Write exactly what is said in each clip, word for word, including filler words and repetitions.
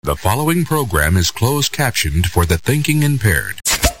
The following program is closed captioned for the thinking impaired.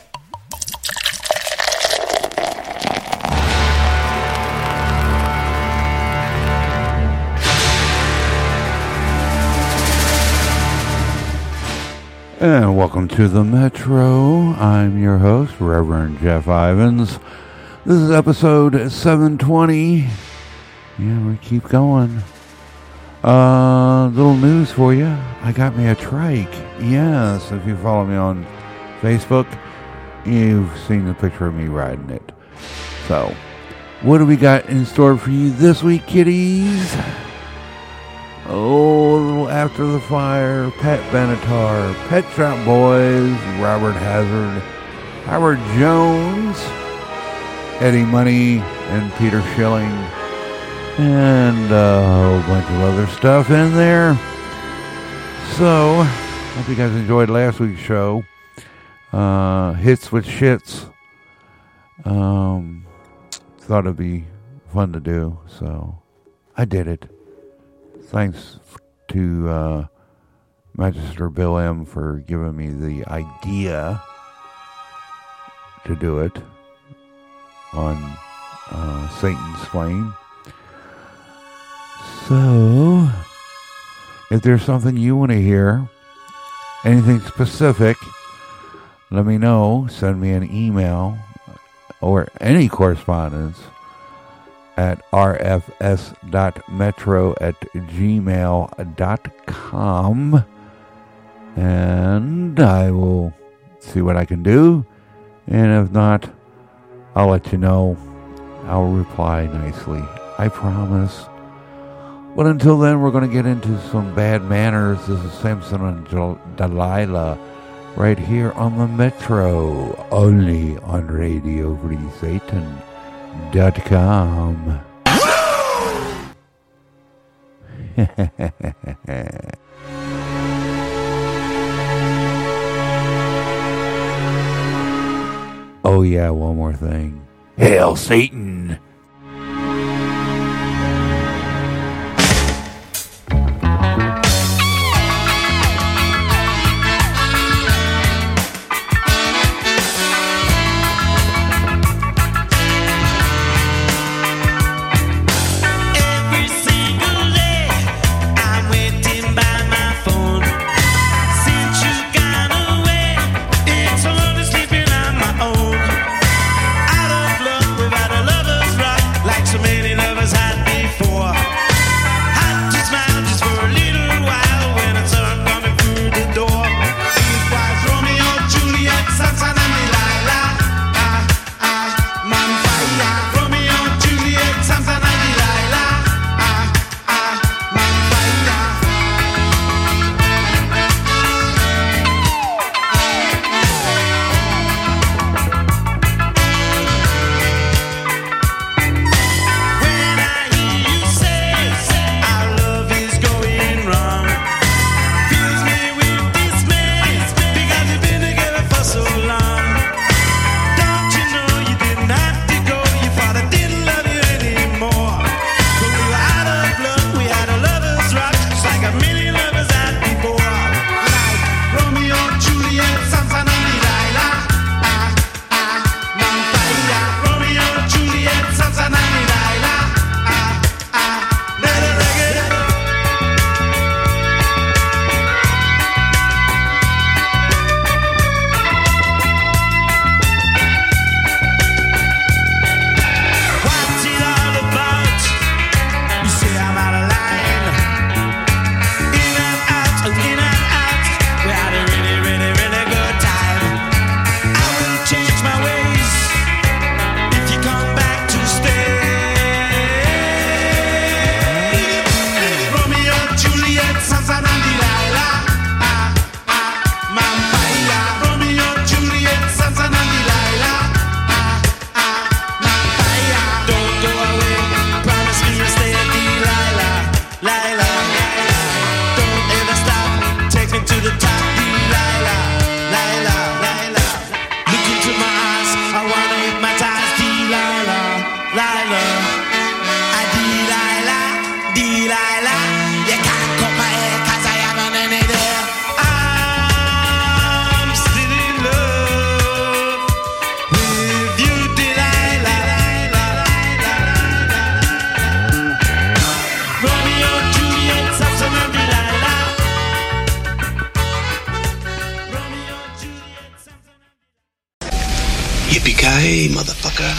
And welcome to the Metro. I'm your host, Reverend Jeff Ivins. This is episode seven twenty. Yeah, we keep going. Uh, little news for you. I got me a trike. Yes, if you follow me on Facebook, you've seen the picture of me riding it. So, what do we got in store for you this week, kiddies? Oh, a little After the Fire, Pat Benatar, Pet Shop Boys, Robert Hazard, Howard Jones, Eddie Money, and Peter Schilling, and a whole bunch of other stuff in there. So, hope you guys enjoyed last week's show. Uh, hits with shits. Um, thought it'd be fun to do, so I did it. Thanks to uh, Magister Bill M. for giving me the idea to do it on uh, Satan's Flame. So, if there's something you want to hear, anything specific, let me know. Send me an email or any correspondence at r f s dot metro at gmail dot com, and I will see what I can do, and if not, I'll let you know. I'll reply nicely, I promise. But until then, we're going to get into some bad manners. This is Samson and Del- Delilah right here on the Metro, only on Radio Free Satan dot com. Oh yeah, one more thing. Hail Satan! Out of luck, without a lover. Yippee-ki-yay, motherfucker.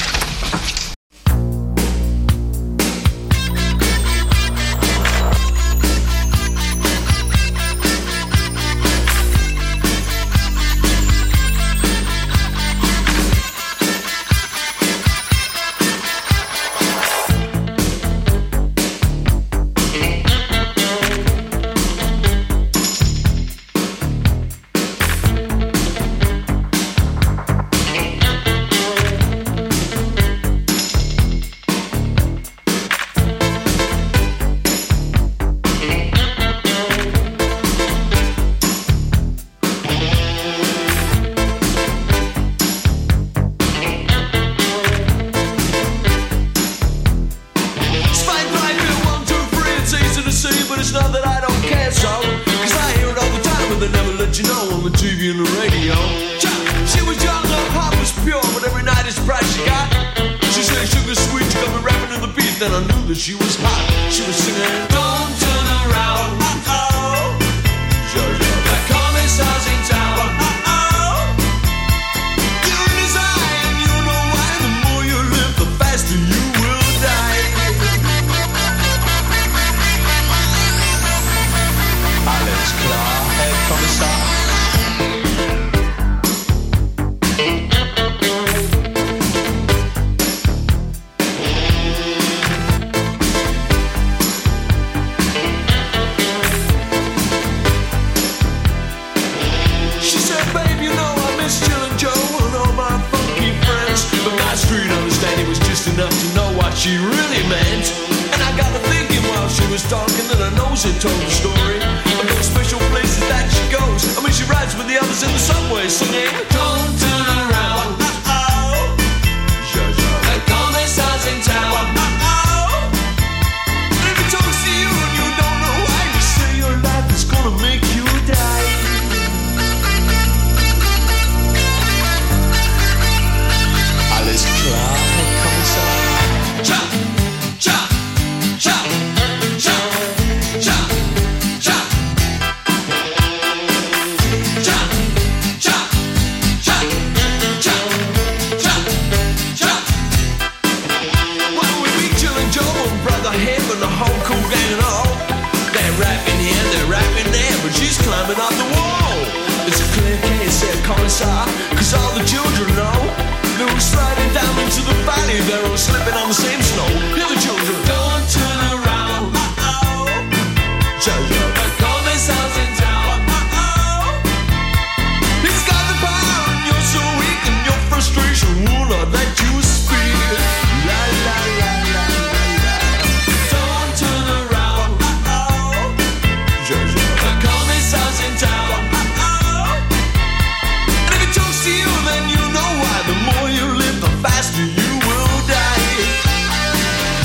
The more you live, the faster you will die.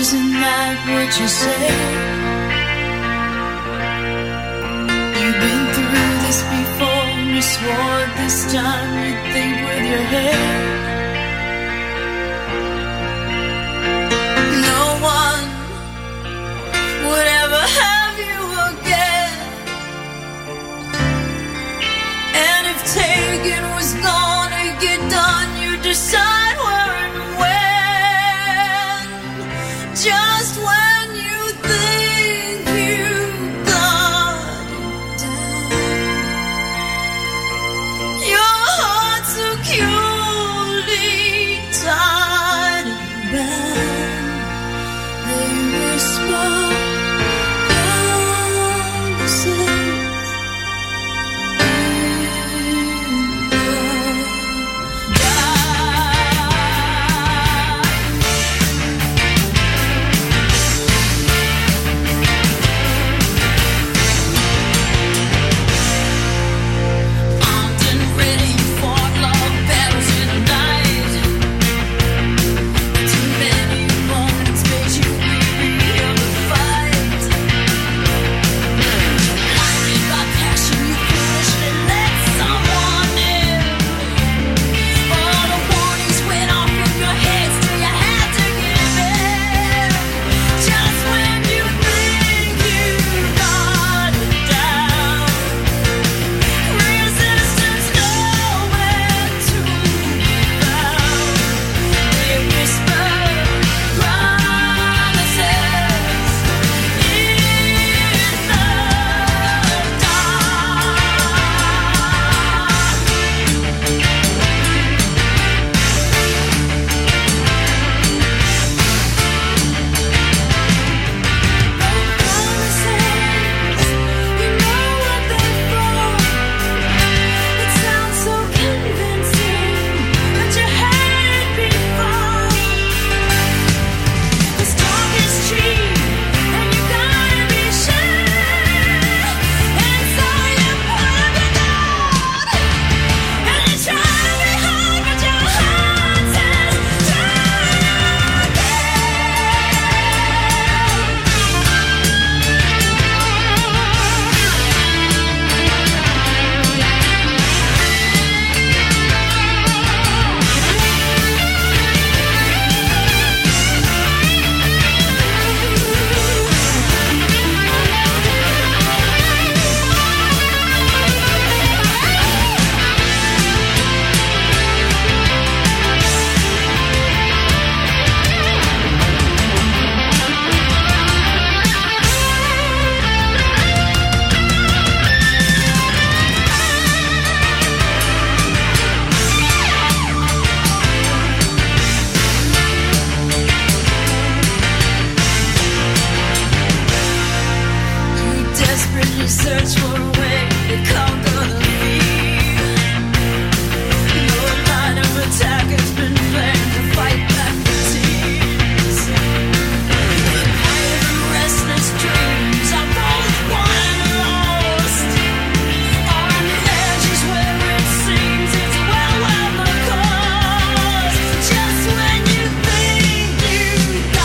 Isn't that what you say? You've been through this before, you swore this time you'd think with your head. No one would ever have you again. And if taken was gonna get done, you decide where and when. Just when you think you got it down, your heart's securely tied and bound. They whisper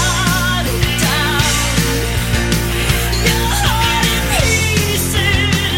pieces.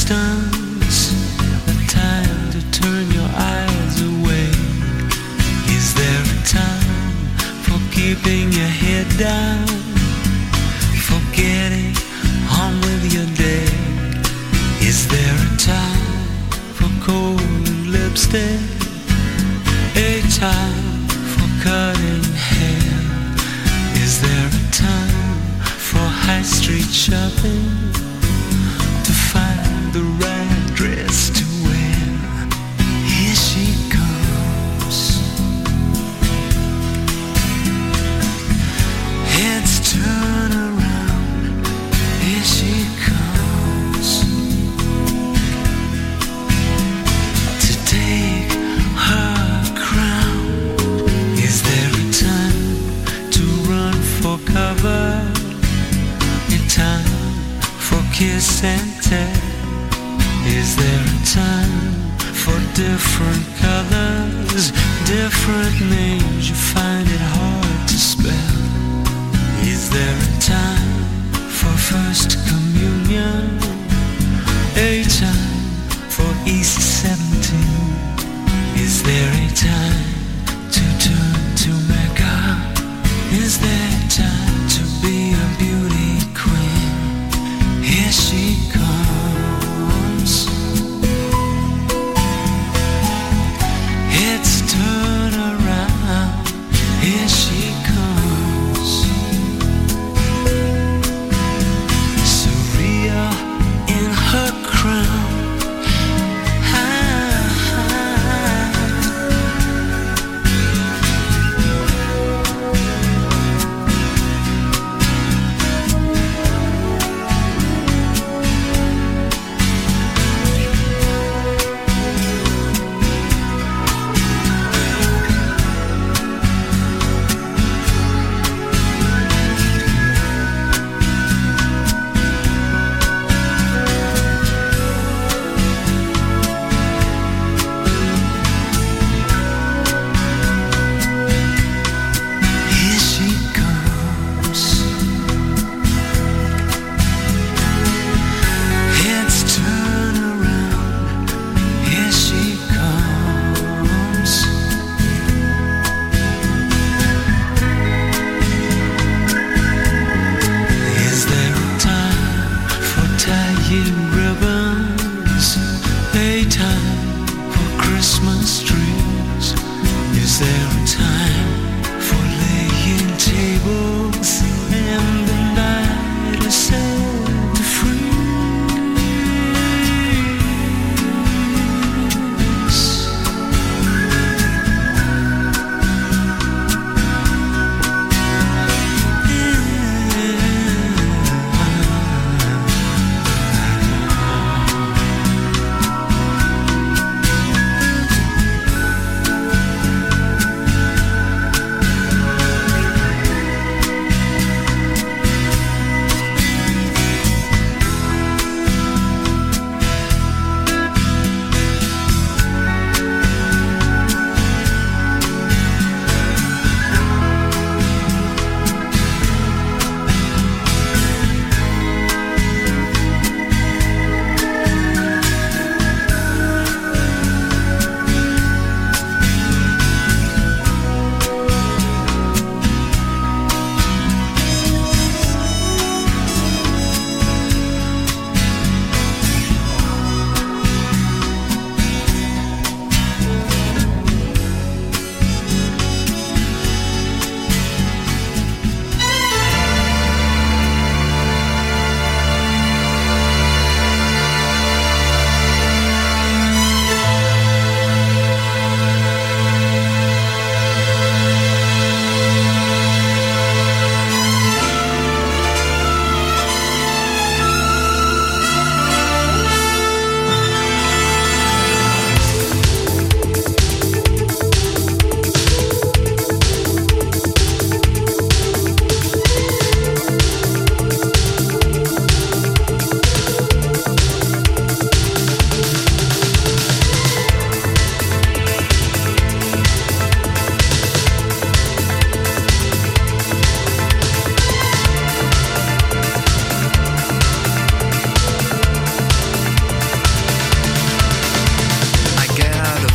distance, a time to turn your eyes away. Is there a time for keeping your head down, for getting on with your day? Is there a time for cold lipstick, a time for cutting hair? Is there a time for high street shopping, to find the right dress to wear? Here she comes. Heads turn around. Here she comes to take her crown. Is there a time to run for cover, a time for kiss and tell? Is there a time for different colors, different names? You find it hard to spell. Is there a time for first communion, a time for East seventeen? Is there a time to turn to Mecca? Is there time to be a beauty queen? Here she comes. Heads turn around. Here she comes. Surreal in her crown.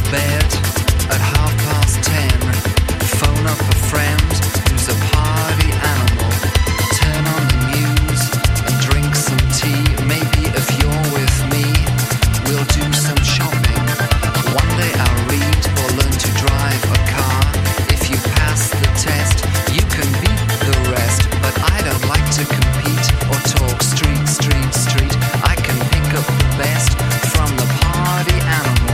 bed at half past ten. Phone up a friend who's a party animal. Turn on the news and drink some tea. Maybe if you're with me, we'll do some shopping. One day I'll read or learn to drive a car. If you pass the test, you can beat the rest. But I don't like to compete or talk street, street, street. I can pick up the best from the party animal.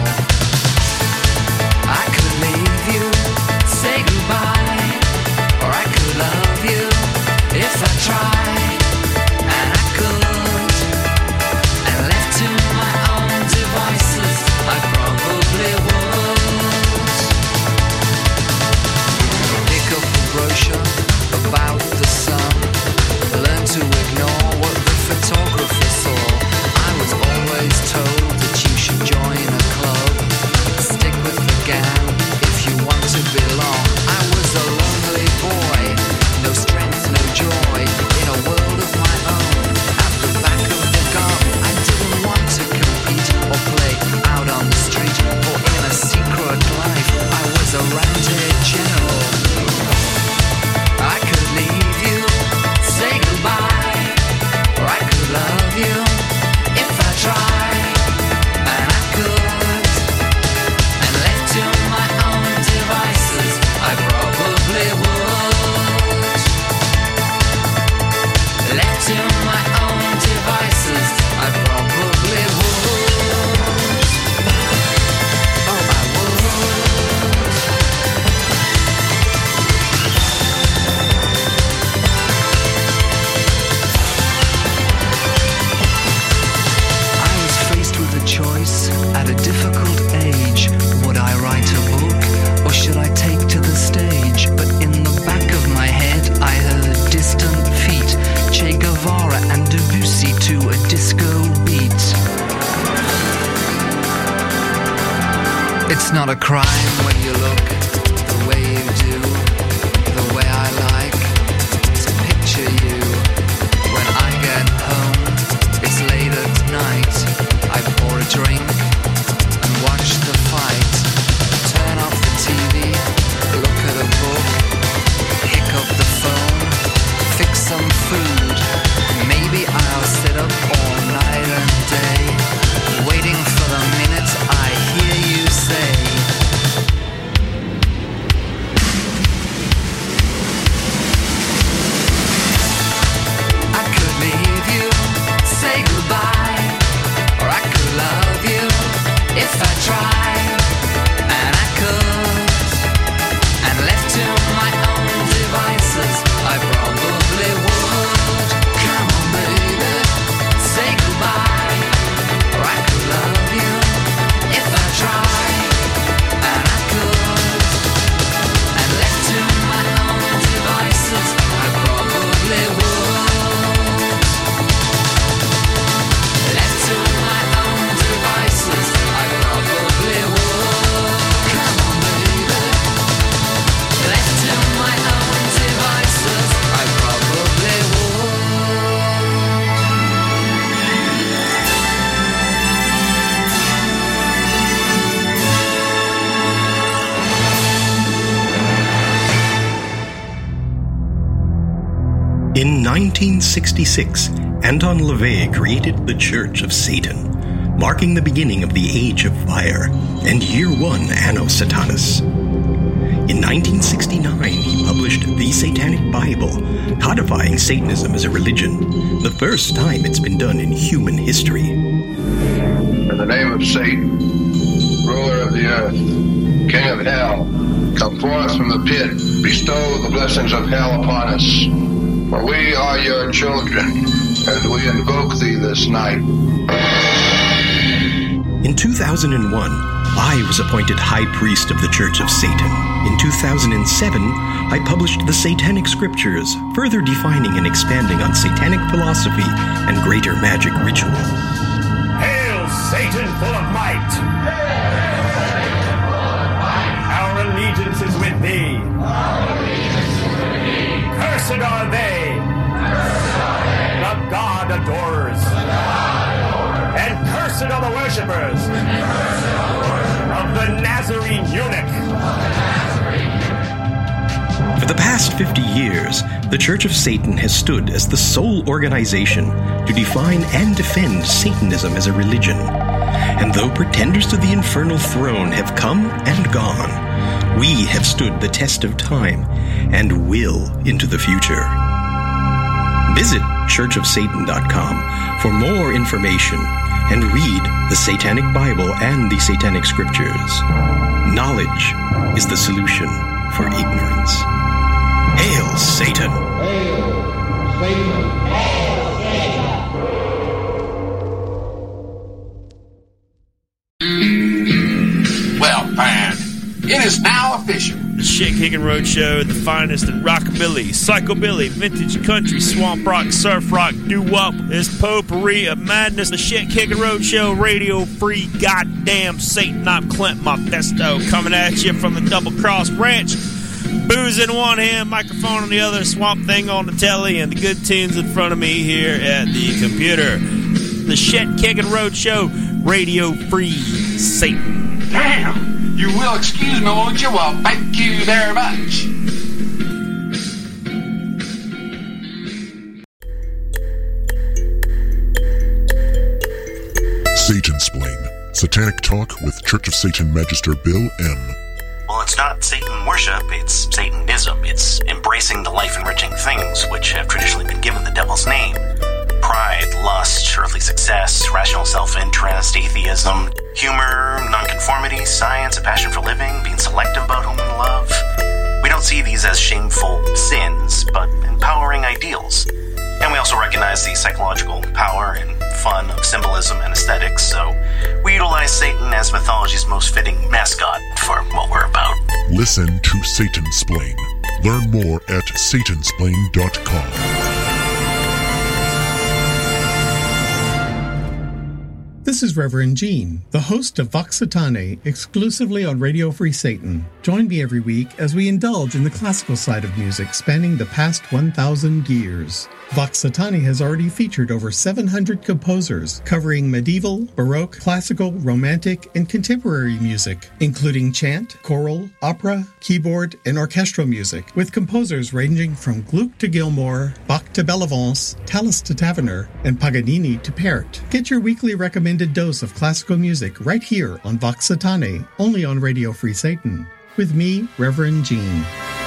I could leave you, say goodbye, or I could love you if I tried, and I could. And left to my own devices, I probably would. Pick up a brochure about the sun, learn to ignore what the photographer saw. I was always told that you should join a club, stick with the gang if you want to belong. I was a lonely boy, no strength, no joy, in a world of my own. At the back of the garden, I didn't want to compete or play out on the street, or in a secret life, I was a roundhead general. I could leave you, say goodbye, or I could love you if I tried, and I could. And left to my own devices, I probably would. Left to my own devices, I probably would. Oh, I would. I was faced with a choice at a difficult age. Would I write a book, or should I take to the stage? But in the back of my head, I heard distant feet, Che Guevara and Debussy to a disco beat. It's not a crime when you look the way you do, the way I like to picture you. When I get home, it's late at night. I pour a drink and watch the fight. Turn off the T V, look at a book, pick up the phone, fix some food. Maybe I'll sit up all night and day, waiting for the minute I hear you say, I could leave you, say goodbye, or I could love you if I tried, and I could. And left to my own devices, I probably would. Come on, baby, say goodbye, or I could love you if I tried, and I could. And left to my own devices, I probably would. Left to my own devices, I probably would. Come on, baby. Left to my own devices, I probably would. In nineteen sixty-six, Anton LaVey created the Church of Satan, marking the beginning of the Age of Fire and Year One Anno Satanas. In nineteen sixty-nine, he published The Satanic Bible, codifying Satanism as a religion, the first time it's been done in human history. In the name of Satan, ruler of the earth, king of hell, come forth from the pit, bestow the blessings of hell upon us. For we are your children, and we invoke thee this night. In two thousand one, I was appointed High Priest of the Church of Satan. In two thousand seven, I published the Satanic Scriptures, further defining and expanding on satanic philosophy and greater magic ritual. Hail, Satan full of might! Our allegiance is with thee. Cursed are they. The God adorers. And cursed are the worshippers of of the Nazarene eunuch. For the past fifty years, the Church of Satan has stood as the sole organization to define and defend Satanism as a religion. And though pretenders to the infernal throne have come and gone, we have stood the test of time and will into the future. Visit church of satan dot com for more information and read the Satanic Bible and the Satanic Scriptures. Knowledge is the solution for ignorance. Hail Satan! Hail Satan! Hail Satan! Well, man, it is now official. The Shit Kickin' Roadshow, the finest in rockabilly, psychobilly, vintage country, swamp rock, surf rock, doo-wop, is potpourri of madness. The Shit Kickin' Roadshow, radio free, goddamn Satan. I'm Clint Mephisto, coming at you from the Double Cross Ranch. Booze in one hand, microphone on the other, Swamp Thing on the telly, and the good tunes in front of me here at the computer. The Shit Kickin' Roadshow, radio free Satan. Damn! You will excuse me, won't you? Well, thank you very much. Satansplain, satanic talk with Church of Satan Magister Bill M. Well, it's not Satan worship, it's Satanism. It's embracing the life-enriching things which have traditionally been given the devil's name. Pride, lust, earthly success, rational self-interest, atheism, humor, nonconformity, science, a passion for living, being selective about whom we love. We don't see these as shameful sins, but empowering ideals. And we also recognize the psychological power and fun of symbolism and aesthetics, so we utilize Satan as mythology's most fitting mascot for what we're about. Listen to Satansplain. Learn more at satansplain dot com. This is Reverend Gene, the host of Vox Satanae, exclusively on Radio Free Satan. Join me every week as we indulge in the classical side of music spanning the past one thousand years. Vox Satanae has already featured over seven hundred composers covering medieval, baroque, classical, romantic, and contemporary music, including chant, choral, opera, keyboard, and orchestral music, with composers ranging from Gluck to Gilmour, Bach to Bellavance, Tallis to Taverner, and Paganini to Pärt. Get your weekly recommended dose of classical music right here on Vox Satanae, only on Radio Free Satan. With me, Reverend Gene.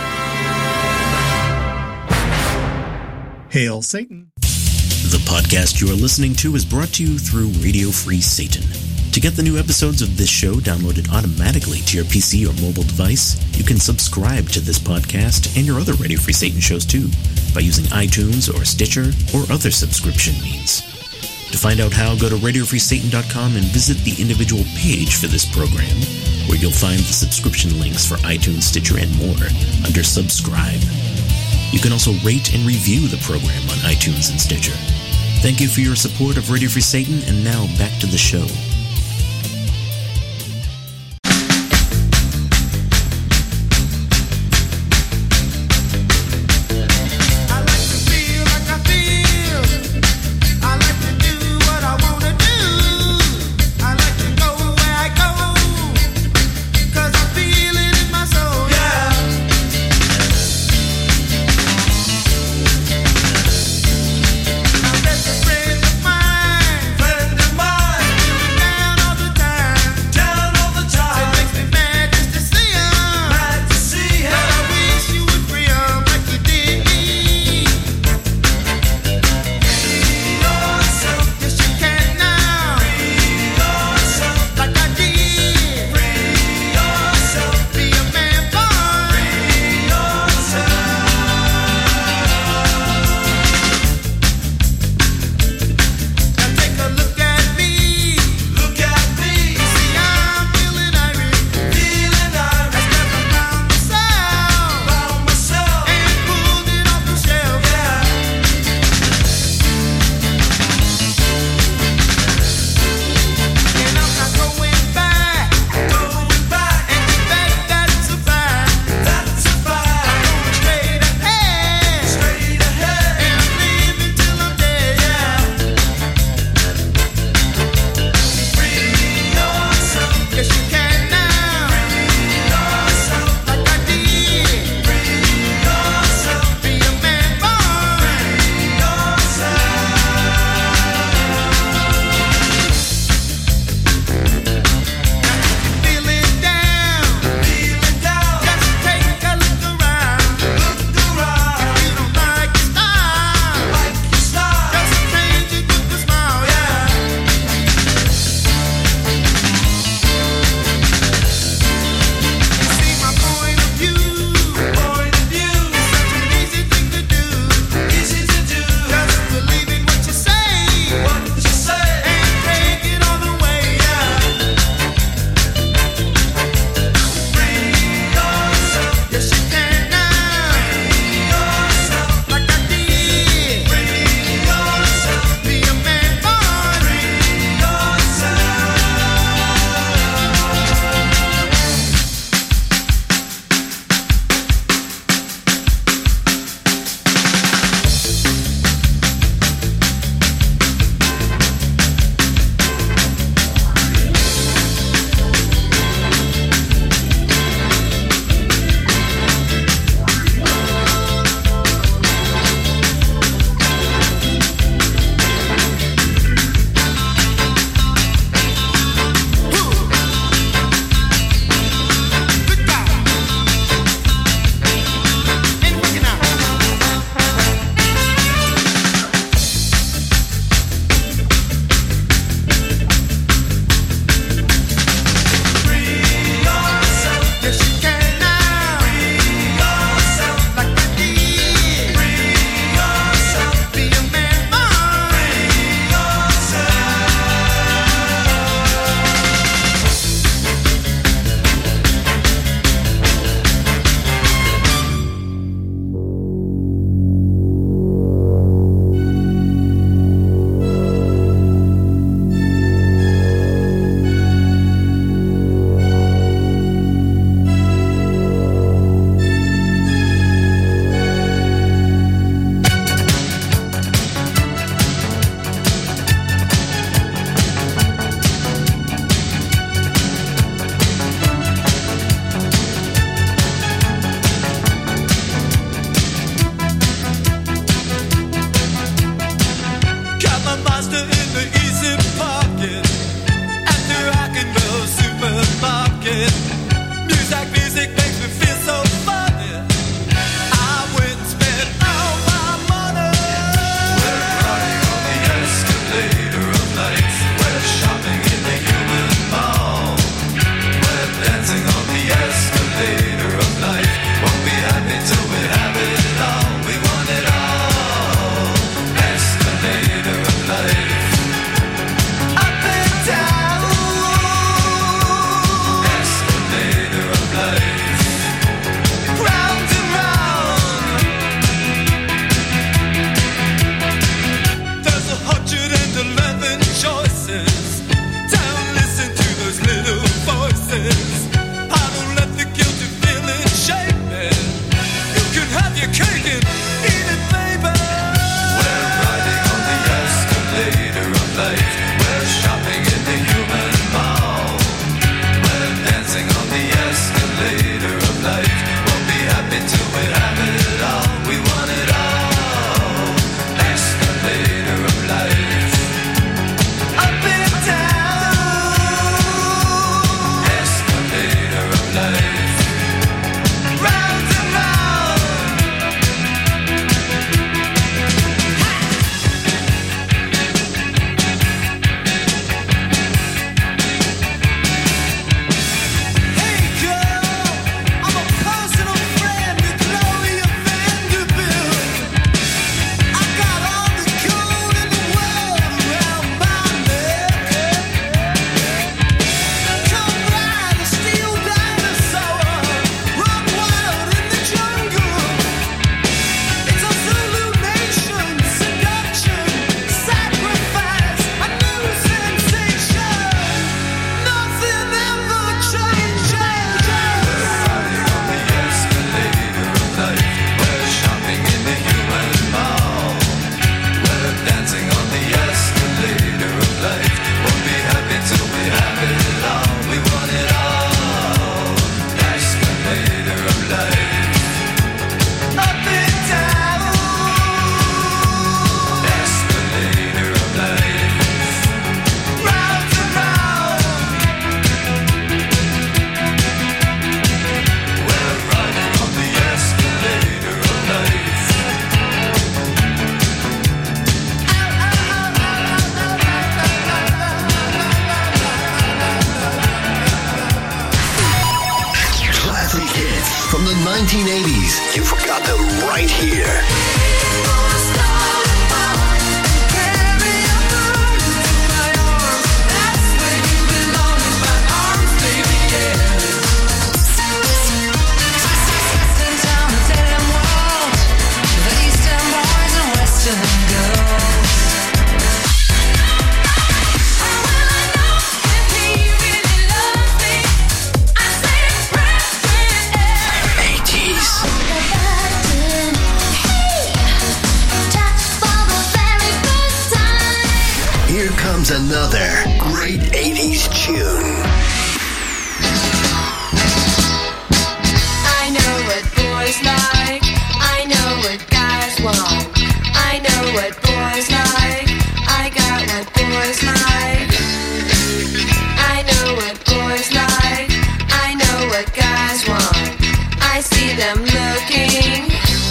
Hail Satan. The podcast you are listening to is brought to you through Radio Free Satan. To get the new episodes of this show downloaded automatically to your P C or mobile device, you can subscribe to this podcast and your other Radio Free Satan shows too by using iTunes or Stitcher or other subscription means. To find out how, go to radio free satan dot com and visit the individual page for this program, where you'll find the subscription links for iTunes, Stitcher, and more under Subscribe. You can also rate and review the program on iTunes and Stitcher. Thank you for your support of Radio Free Satan, and now back to the show. Friend of mine, funny. Music, music makes me feel so funny. I went and spent all my money. We're riding on the escalator of life. We're shopping in the human mall. We're dancing on the escalator of life. Won't be happy till we have it all. We want it all. Escalator of life. Up and down. Escalator of life. Round and round. There's a hundred and eleven choices. Don't listen to those little voices. I don't let the guilty feeling shape me. You can have your cake and eat it, baby. We're riding on the escalator of life. We're shopping in the human mall. We're dancing on the escalator of life. Won't be happy till we have it all. We want it all. Escalator of life. Up and down. Escalator of life. Round and round. Hey girl, I'm a personal friend with Gloria Vanderbilt. I got all the gold in the world around my neck. Come ride a steel dinosaur, run wild in the jungle. It's a Zulu nation, seduction, sacrifice, a new sensation. Nothing ever changes. Riding on the escalator of life. We're shopping in the human mall. We're dancing on the escalator of life. Won't be happy till we have it all. We want it all. Escalator of life. Up and down. Escalator of life. Round and round. We're riding on the escalator of life. Classic hits from the nineteen eighties. You've got them right here. Here comes another great eighties tune. I know what boys like. I know what guys want. I know what boys like. I got what boys like. I know what boys like. I know what guys want. I see them looking.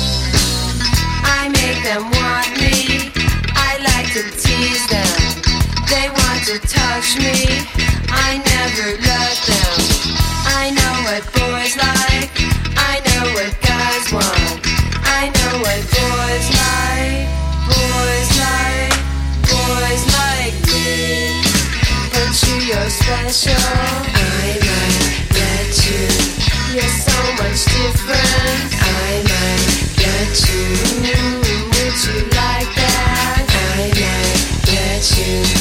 I make them want me. I like to tease them. They want to touch me. I never let them. I know what boys like. I know what guys want. I know what boys like. Boys like. Boys like me. But you, you're special. I might get you. You're so much different. I might get you. Would you like that? I might get you.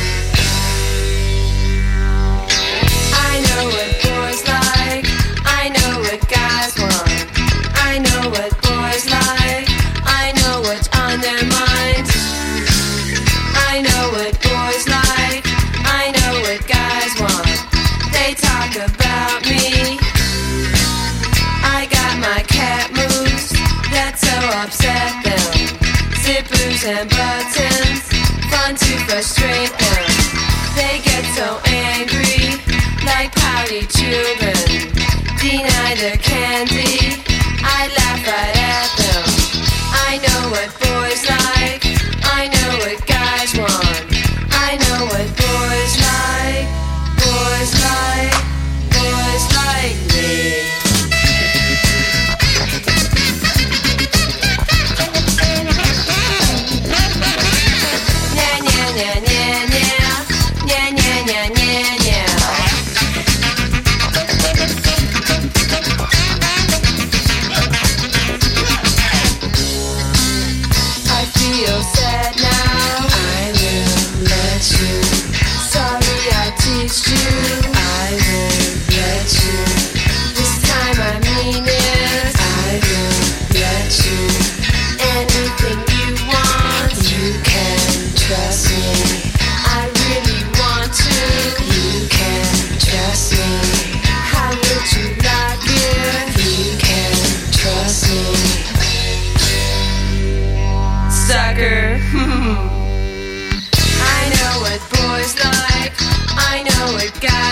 I know what boys like. I know what guys want. I know what boys like. I know what's on their minds. I know what boys like. I know what guys want. They talk about me. I got my cat moves that so upset them. Zippers and buttons, fun to frustrate them. They get so angry, like pouty children.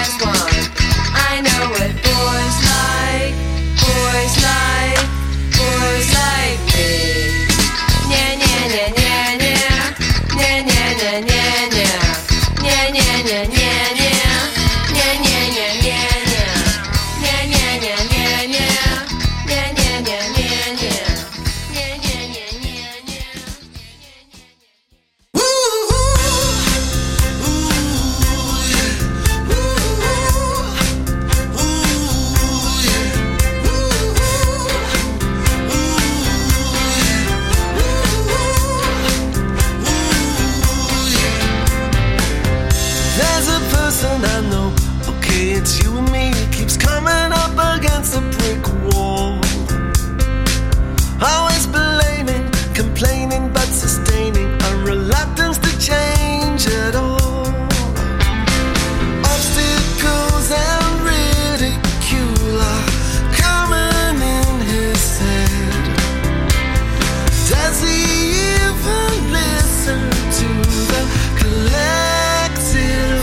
guys want. I know what boys like. Boys like. Boys like me. Nya nya nya nya nya. Nya nya nya nya nya. Nya nya nya nya nya. Nya nya nya nya nya. Nya nya nya nya nya. Nya nya nya nya nya. Nya nya nya nya nya. There's a person I know, okay, it's you and me, keeps coming up against a brick wall. Always blaming, complaining, but sustaining a reluctance to change at all. Obstacles and ridicule are coming in his head. Does he even listen to the collective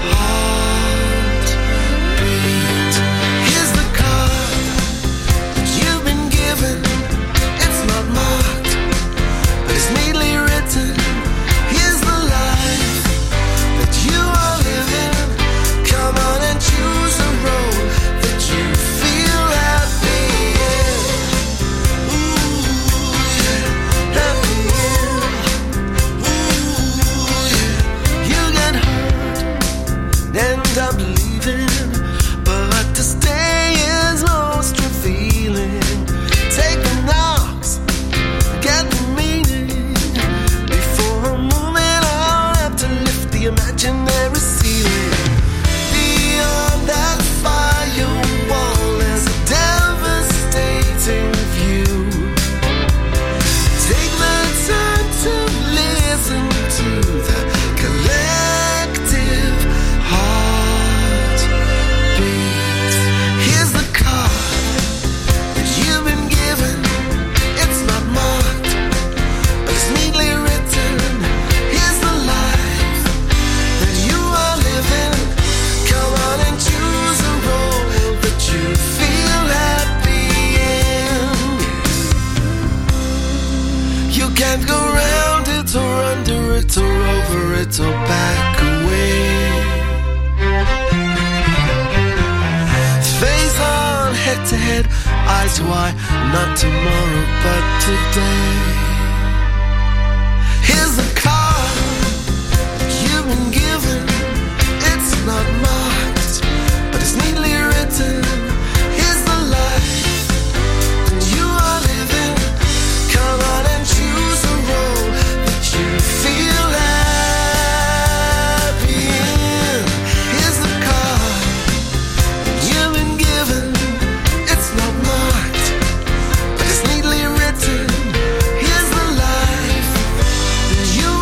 heartbeat? Here's the card that you've been given. It's not marked, but it's neatly written. Here's the life that you are living. Come on and choose a role that you feel happy in. Ooh, yeah, happy in. Ooh, yeah. You get hurt, end up leaving, but to stay is most revealing. Take the knocks, get the meaning. Before moving on, have to lift the imaginary ceiling. Beyond that firewall is a devastating view. Take the time to listen to the collective heartbeat. Here's the card that you've been given. It's not marked, but it's neatly written. Here's the life that you are living. Come on and choose a role that you feel happy in. You can't go round it or under it or over it or back away. Face on, head to head, eye to eye, not tomorrow but today. Here's the card that you've been given. It's not marked, but it's neatly written. Here's the life that you are living. Come on and choose a role that you feel happy in. Here's the card that you've been given. It's not marked, but it's neatly written. Here's the life that you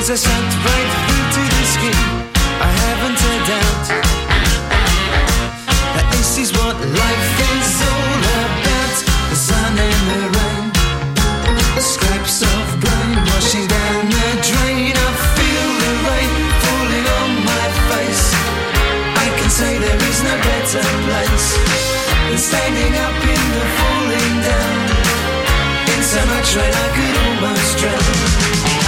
Cause I shot right through to the skin. I haven't a doubt that this is what life is all about. The sun and the rain, scraps of brain washing down the drain. I feel the rain falling on my face. I can say there is no better place than standing up in the falling down. In so much rain I could almost drown.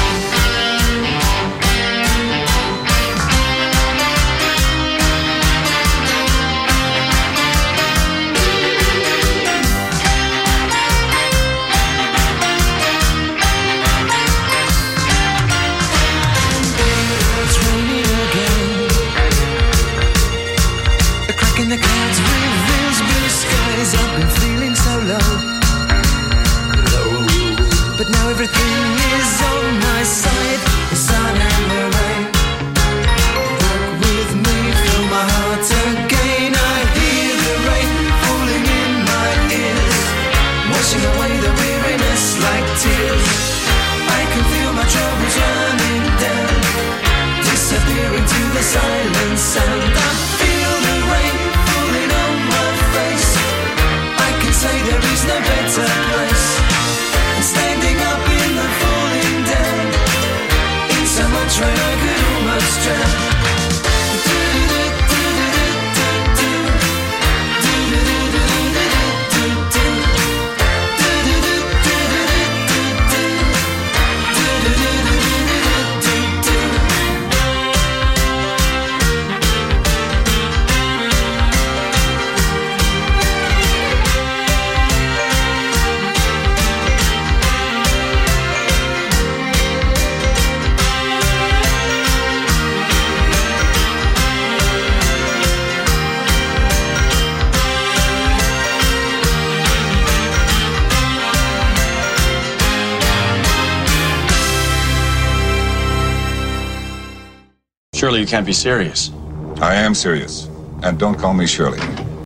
In the clouds reveals blue skies. I've been feeling so low, low. But now everything is on my side. The sun and the rain walk with me, fill my heart again. I hear the rain falling in my ears, washing away the weariness like tears. I can feel my troubles running down, disappearing to the silent sound. I feel the rain falling on my face. I can say there is no better place than standing up in the falling down. In so much rain I could almost drown. Surely you can't be serious. I am serious. And don't call me Shirley.